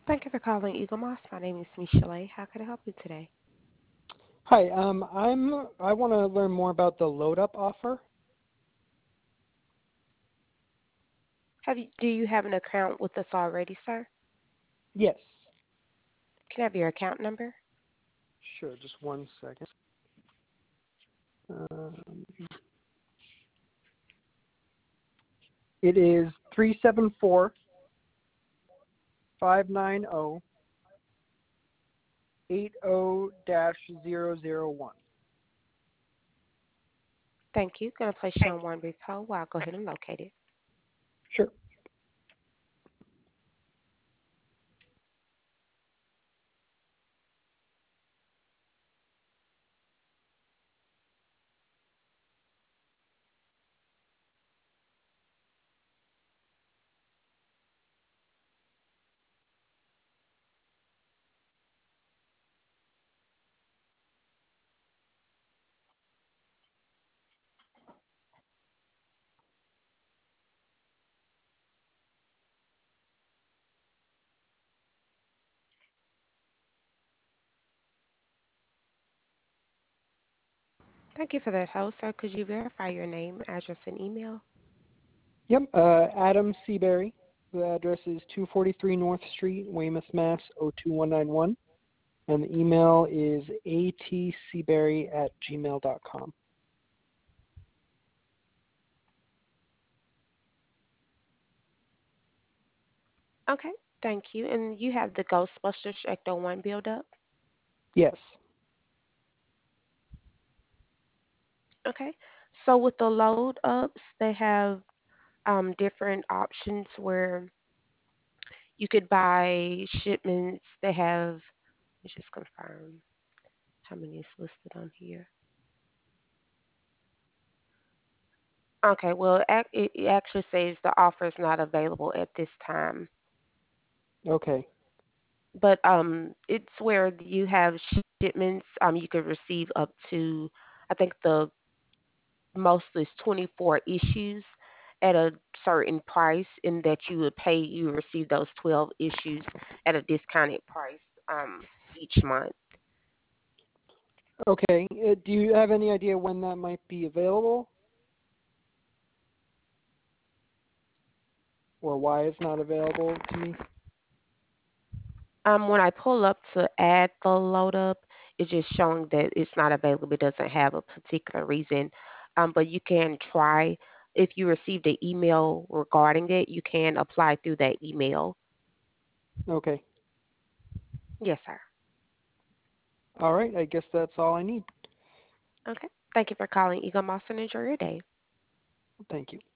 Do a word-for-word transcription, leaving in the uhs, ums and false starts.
Thank you for calling Eagle Moss. My name is Michelle. How can I help you today? Hi, um, I'm I want to learn more about the load up offer. Have you, do you have an account with us already, sir? Yes. Can I have your account number? Sure, just one second. Um, it is three seven four five nine zero eight zero dash zero zero one. Thank you. Going to place you on one brief hold while I go ahead and locate it. Sure. Thank you for that hold, sir. Could you verify your name, address, and email? Yep. Uh, Adam Seabury. The address is two forty-three North Street, Weymouth, Mass. O two one nine one, and the email is atseabury at gmail dot com. Okay. Thank you. And you have the Ghostbusters Ecto one build up? Yes. Okay. So with the load ups, they have um, different options where you could buy shipments. They have, let's just confirm how many is listed on here. Okay, well, ac- it it actually says the offer is not available at this time, Okay. but um, it's where you have shipments. Um, you could receive up to, I think the most is twenty-four issues at a certain price, and that you would pay. You receive those twelve issues at a discounted price um each month. Okay. Uh, do you have any idea when that might be available, or why it's not available to me? Um, when I pull up to add the load up, it's just showing that it's not available. It doesn't have a particular reason. Um, but you can try. If you received an email regarding it, you can apply through that email. Okay. Yes, sir. All right. I guess that's all I need. Okay. Thank you for calling Eagle Moss and enjoy your day. Thank you.